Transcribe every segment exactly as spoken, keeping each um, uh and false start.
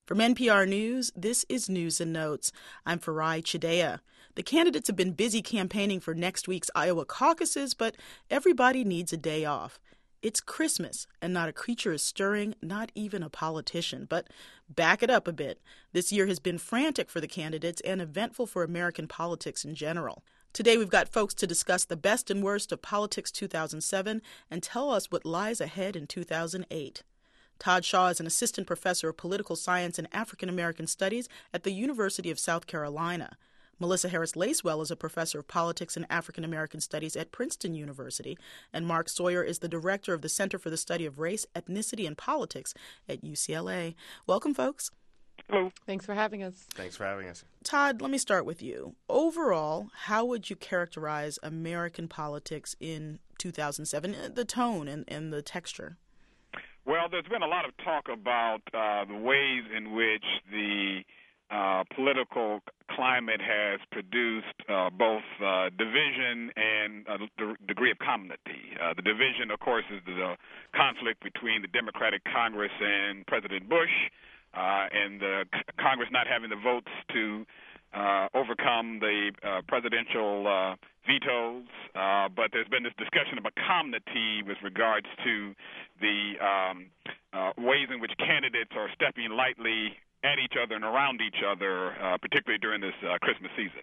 From N P R News, this is News and Notes. I'm Farai Chideya. The candidates have been busy campaigning for next week's Iowa caucuses, but everybody needs a day off. It's Christmas, and not a creature is stirring, not even a politician. But back it up a bit. This year has been frantic for the candidates and eventful for American politics in general. Today we've got folks to discuss the best and worst of politics two thousand seven and tell us what lies ahead in two thousand eight. Todd Shaw is an assistant professor of political science and African American studies at the University of South Carolina. Melissa Harris Lacewell is a professor of politics and African American studies at Princeton University, and Mark Sawyer is the director of the Center for the Study of Race, Ethnicity, and Politics at U C L A. Welcome, folks. Hello. Thanks for having us. Thanks for having us. Todd, let me start with you. Overall, how would you characterize American politics in two thousand seven, the tone and, and the texture? Well, there's been a lot of talk about uh, the ways in which the uh, political climate has produced uh, both uh, division and a d- degree of commonality. Uh, the division, of course, is the conflict between the Democratic Congress and President Bush, uh, and the c- Congress not having the votes to uh, overcome the uh, presidential uh, vetoes, uh, but there's been this discussion about commonality with regards to the um, uh, ways in which candidates are stepping lightly at each other and around each other, uh, particularly during this uh, Christmas season.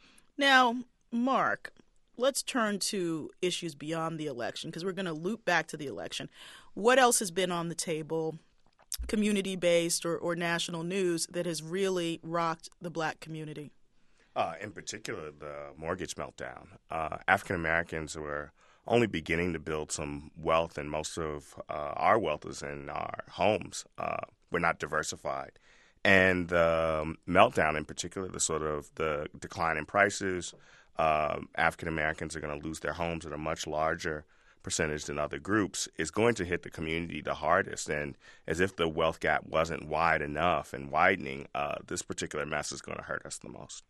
Now, Mark, let's turn to issues beyond the election, because we're going to loop back to the election. What else has been on the table, community-based or, or national news, that has really rocked the black community? Uh, in particular, the mortgage meltdown. Uh, African Americans were only beginning to build some wealth, and most of uh, our wealth is in our homes. Uh, we're not diversified. And the um, meltdown, in particular, the sort of the decline in prices, uh, African Americans are going to lose their homes at a much larger percentage than other groups, is going to hit the community the hardest. And as if the wealth gap wasn't wide enough and widening, uh, this particular mess is going to hurt us the most.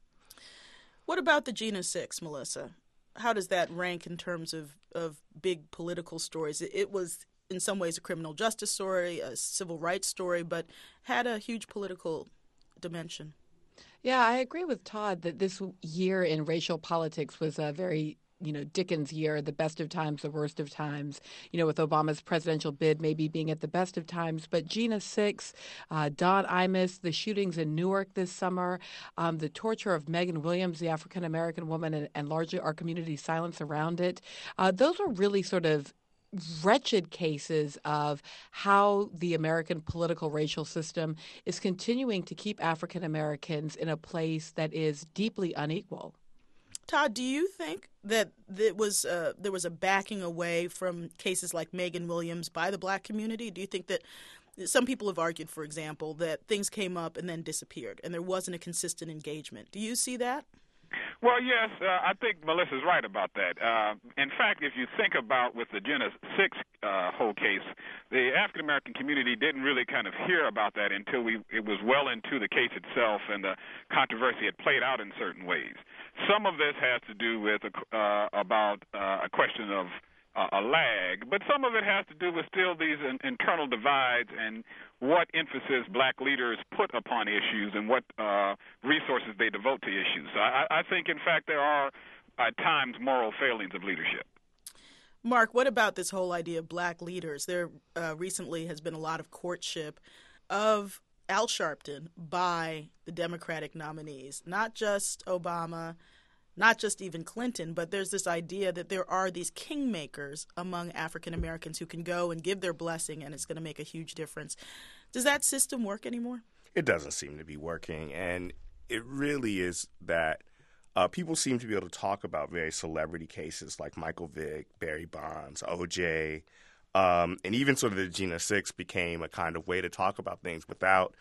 What about the Jena six, Melissa? How does that rank in terms of, of big political stories? It, it was, in some ways, a criminal justice story, a civil rights story, but had a huge political dimension. Yeah, I agree with Todd that this year in racial politics was a very you know, Dickens year, the best of times, the worst of times, you know, with Obama's presidential bid maybe being at the best of times. But Jena six, uh, Don Imus, the shootings in Newark this summer, um, the torture of Megan Williams, the African-American woman, and, and largely our community's silence around it, uh, those were really sort of wretched cases of how the American political racial system is continuing to keep African Americans in a place that is deeply unequal. Todd, do you think that there was uh, there was a backing away from cases like Megan Williams by the black community? Do you think that some people have argued, for example, that things came up and then disappeared and there wasn't a consistent engagement? Do you see that? Well, yes, uh, I think Melissa's right about that. Uh, in fact, if you think about with the Jena six uh, whole case, the African-American community didn't really kind of hear about that until we it was well into the case itself and the controversy had played out in certain ways. Some of this has to do with uh, about uh, a question of uh, a lag, but some of it has to do with still these in, internal divides and what emphasis black leaders put upon issues and what uh, resources they devote to issues. So I, I think, in fact, there are at times moral failings of leadership. Mark, what about this whole idea of black leaders? There uh, recently has been a lot of courtship of Al Sharpton by the Democratic nominees, not just Obama, not just even Clinton, but there's this idea that there are these kingmakers among African Americans who can go and give their blessing, and it's going to make a huge difference. Does that system work anymore? It doesn't seem to be working, and it really is that uh, people seem to be able to talk about very celebrity cases like Michael Vick, Barry Bonds, O J, um, and even sort of the Jena six became a kind of way to talk about things without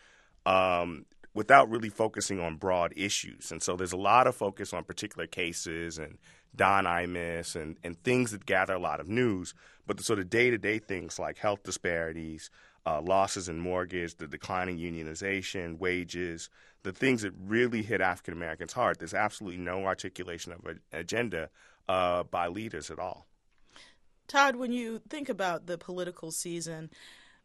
um, without really focusing on broad issues. And so there's a lot of focus on particular cases and Don Imus and, and things that gather a lot of news, but the sort of day-to-day things like health disparities, uh, losses in mortgage, the declining unionization, wages, the things that really hit African Americans hard, there's absolutely no articulation of an agenda uh, by leaders at all. Todd, when you think about the political season,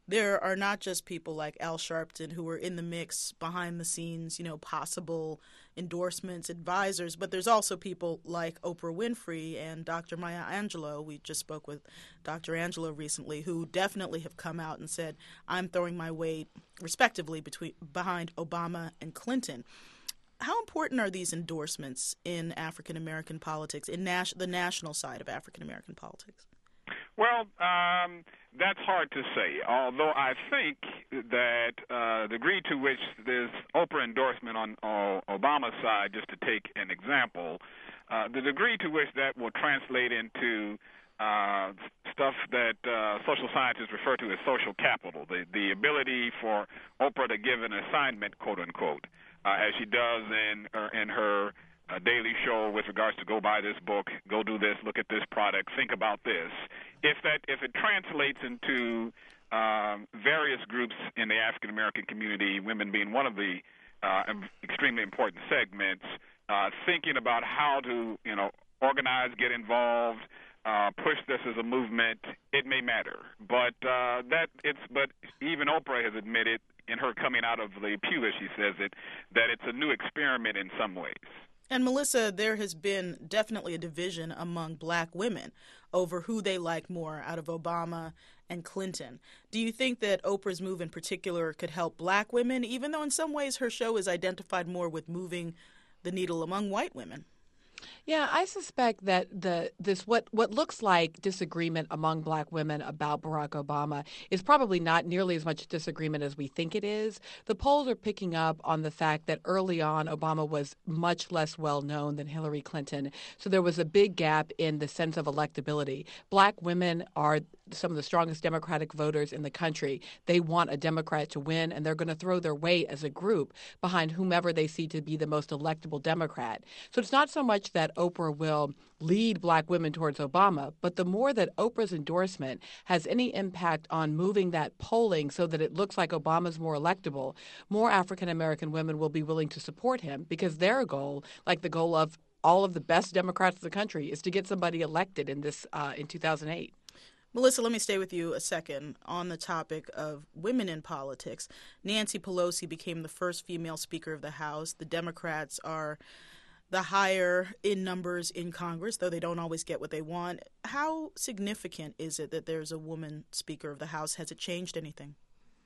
there are not just people like Al Sharpton who are in the mix behind the scenes, you know, possible endorsements, advisors, but there's also people like Oprah Winfrey and Doctor Maya Angelou. We just spoke with Doctor Angelou recently, who definitely have come out and said, I'm throwing my weight, respectively, between behind Obama and Clinton. How important are these endorsements in African-American politics, in nas- the national side of African-American politics? Well, um, that's hard to say, although I think that uh, the degree to which this Oprah endorsement on uh, Obama's side, just to take an example, uh, the degree to which that will translate into uh, stuff that uh, social scientists refer to as social capital, the, the ability for Oprah to give an assignment, quote unquote, uh, as she does in, uh, in her a daily show with regards to go buy this book, go do this, look at this product, think about this. If that, if it translates into um, various groups in the African American community, women being one of the uh, extremely important segments, uh, thinking about how to, you know, organize, get involved, uh, push this as a movement, it may matter. But uh, that it's, but even Oprah has admitted in her coming out of the pew, as she says it, that it's a new experiment in some ways. And Melissa, there has been definitely a division among black women over who they like more out of Obama and Clinton. Do you think that Oprah's move in particular could help black women, even though in some ways her show is identified more with moving the needle among white women? Yeah, I suspect that the this what, what looks like disagreement among black women about Barack Obama is probably not nearly as much disagreement as we think it is. The polls are picking up on the fact that early on Obama was much less well known than Hillary Clinton. So there was a big gap in the sense of electability. Black women are some of the strongest Democratic voters in the country. They want a Democrat to win, and they're going to throw their weight as a group behind whomever they see to be the most electable Democrat. So it's not so much that Oprah will lead black women towards Obama, but the more that Oprah's endorsement has any impact on moving that polling so that it looks like Obama's more electable, more African-American women will be willing to support him because their goal, like the goal of all of the best Democrats in the country, is to get somebody elected in this uh, in two thousand eight. Melissa, let me stay with you a second on the topic of women in politics. Nancy Pelosi became the first female Speaker of the House. The Democrats are the higher in numbers in Congress, though they don't always get what they want. How significant is it that there's a woman Speaker of the House? Has it changed anything?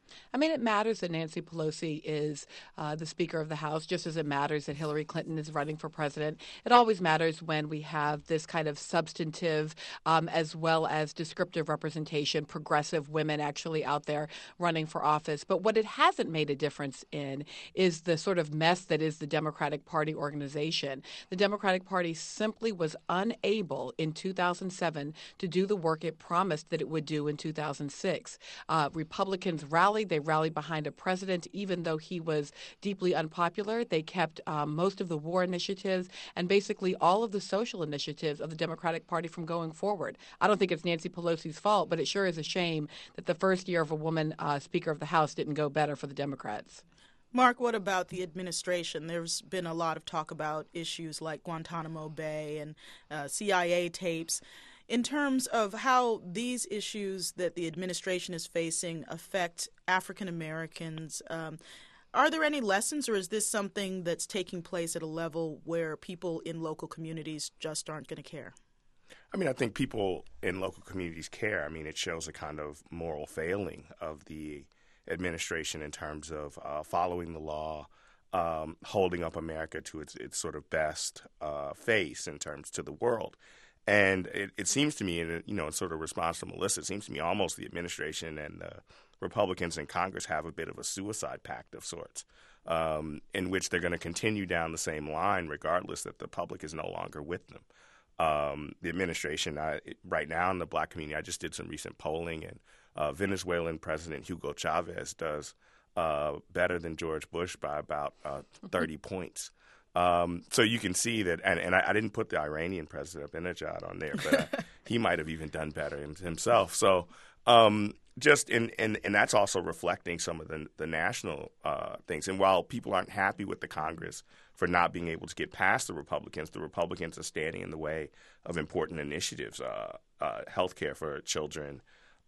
I mean, it matters that Nancy Pelosi is uh, the Speaker of the House, just as it matters that Hillary Clinton is running for president. It always matters when we have this kind of substantive um, as well as descriptive representation, progressive women actually out there running for office. But what it hasn't made a difference in is the sort of mess that is the Democratic Party organization. The Democratic Party simply was unable in two thousand seven to do the work it promised that it would do in two thousand six. Uh, Republicans rallied. They rallied behind a president, even though he was deeply unpopular. They kept um, most of the war initiatives and basically all of the social initiatives of the Democratic Party from going forward. I don't think it's Nancy Pelosi's fault, but it sure is a shame that the first year of a woman uh, Speaker of the House didn't go better for the Democrats. Mark, what about the administration? There's been a lot of talk about issues like Guantanamo Bay and uh, C I A tapes. In terms of how these issues that the administration is facing affect African Americans, um, are there any lessons, or is this something that's taking place at a level where people in local communities just aren't going to care? I mean, I think people in local communities care. I mean, it shows a kind of moral failing of the administration in terms of uh, following the law, um, holding up America to its, its sort of best uh, face in terms to the world. And it, it seems to me, and you know, in sort of response to Melissa, it seems to me almost the administration and the Republicans in Congress have a bit of a suicide pact of sorts, um, in which they're going to continue down the same line regardless that the public is no longer with them. Um, the administration, I, right now in the black community, I just did some recent polling, and uh, Venezuelan President Hugo Chavez does uh, better than George Bush by about uh, thirty points. Um, so you can see that, and, and I, I didn't put the Iranian president Ahmadinejad on there, but uh, he might have even done better himself. So um, just in, and, and that's also reflecting some of the, the national uh, things. And while people aren't happy with the Congress for not being able to get past the Republicans, the Republicans are standing in the way of important initiatives, uh, uh, health care for children,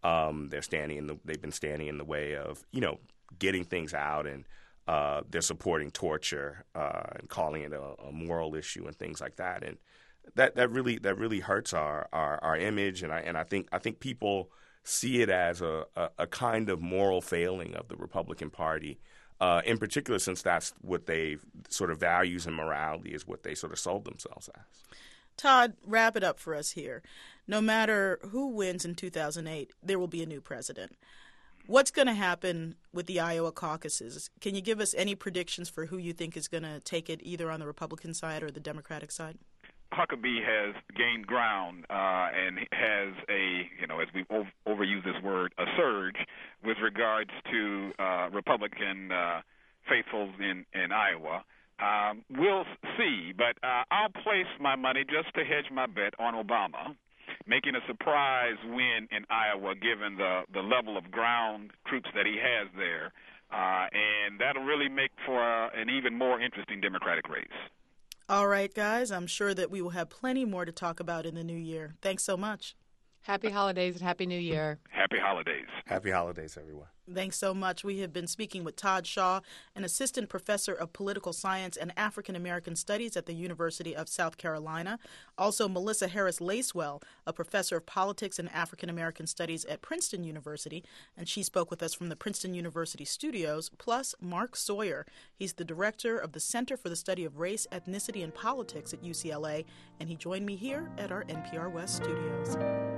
Um, they're standing in the, they've been standing in the way of, you know, getting things out, and uh, they're supporting torture uh, and calling it a, a moral issue and things like that. And that, that really that really hurts our, our, our image. And I and I think I think people see it as a, a, a kind of moral failing of the Republican Party, uh, in particular, since that's what they sort of values and morality is what they sort of sold themselves as. Todd, wrap it up for us here. No matter who wins in two thousand eight, there will be a new president. What's going to happen with the Iowa caucuses? Can you give us any predictions for who you think is going to take it, either on the Republican side or the Democratic side? Huckabee has gained ground uh, and has a, you know, as we've ov- overused this word, a surge with regards to uh, Republican uh, faithfuls in, in Iowa. Um, we'll see, but uh, I'll place my money, just to hedge my bet, on Obama, making a surprise win in Iowa given the, the level of ground troops that he has there. Uh, and that'll really make for uh, an even more interesting Democratic race. All right, guys, I'm sure that we will have plenty more to talk about in the new year. Thanks so much. Happy holidays and Happy New Year. Happy holidays. Happy holidays, everyone. Thanks so much. We have been speaking with Todd Shaw, an assistant professor of political science and African American studies at the University of South Carolina. Also, Melissa Harris Lacewell, a professor of politics and African American studies at Princeton University, and she spoke with us from the Princeton University studios, plus Mark Sawyer. He's the director of the Center for the Study of Race, Ethnicity, and Politics at U C L A, and he joined me here at our N P R West studios.